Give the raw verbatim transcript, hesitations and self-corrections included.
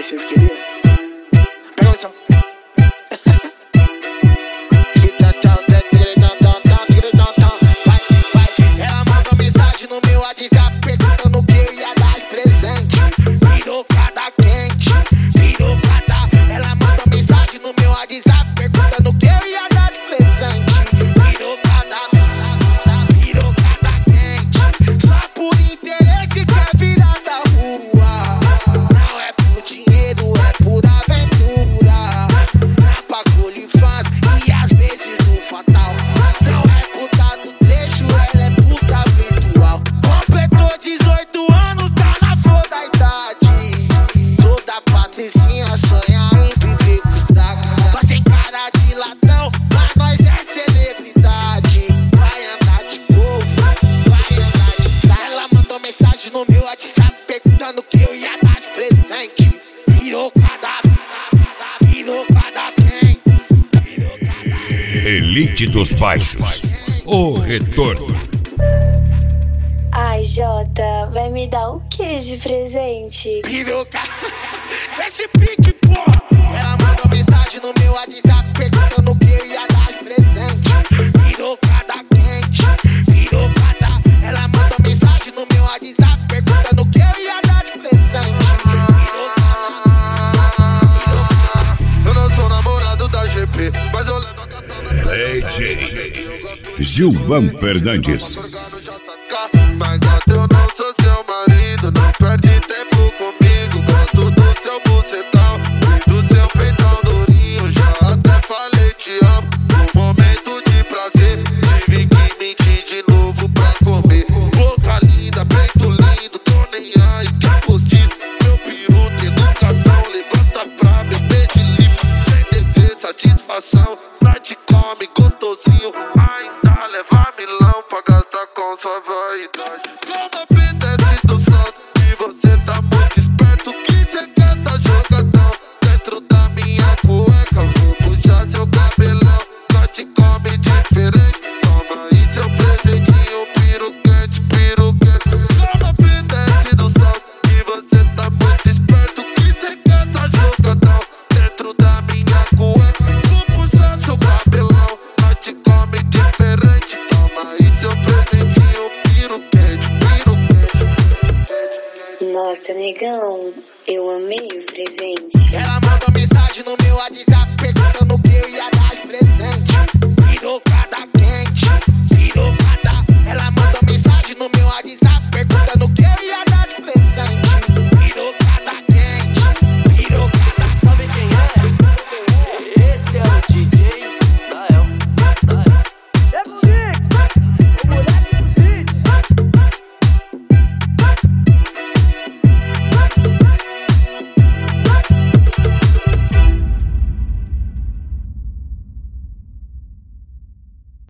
vocês queriam? Pega a missão. Ela mandou mensagem no meu WhatsApp perguntando o que eu ia dar de presente. Pirocada quente, pirocada. Ela mandou mensagem no meu WhatsApp perguntando o que eu ia dar de presente. Pirocada, pirocada quente. Só por interesse quer virar da rua. Não é por dinheiro, é por aventura. Trapa com fãs e às vezes um fatal. Não é puta do trecho, ela é puta virtual. Completou dezoito anos, tá na flor da idade. Toda patricinha sonha em viver com os destaque. Nós sem cara de ladrão, mas nós é celebridade. Vai andar de gol, vai andar de estrada. Ela mandou mensagem no meu WhatsApp perguntando o que eu ia dar de presente. Pirocada, pirocada quem? Elite dos Baixos, o retorno. Ai, Jota, vai me dar o que de presente? Piroca, esse pique, pô. Ela mandou mensagem no meu WhatsApp perguntando o que eu ia dar de presente. Pirocada quente, pirocada. Ela mandou mensagem no meu WhatsApp perguntando o que eu ia dar de presente. Eu não sou namorado da G P, mas eu levo a gata na D J Gilvan Fernandes. Mas gata, eu não sou seu marido, não perde tempo comigo. Gosto do seu bucetão e do seu peitão durinho. Já até falei te amo, no momento de prazer tive que mentir de novo pra comer. Boca linda, peito lindo, tô nem aí que postiço. Meu peru tem educação, levanta pra beber de limpo. Sem dever satisfação, lá te come gostosinho. Ainda leva milão pra gastar com sua vaidade. Como apetece do salto e você tá muito esperto. Que cê quer tá jogadão dentro da minha cueca. Vou puxar seu cabelão, lá te come diferente. Toma aí seu presentinho, piruquete, piruquete. Como apetece do salto e você tá muito esperto. Que cê quer tá jogadão dentro da minha cueca. Vou puxar seu cabelão, lá te come diferente. Toma aí seu presentinho, piruquete, piruquete. Nossa, negão, eu amei o presente. Ela mandou mensagem no meu WhatsApp perguntando o que eu ia dar de presente. Pirocada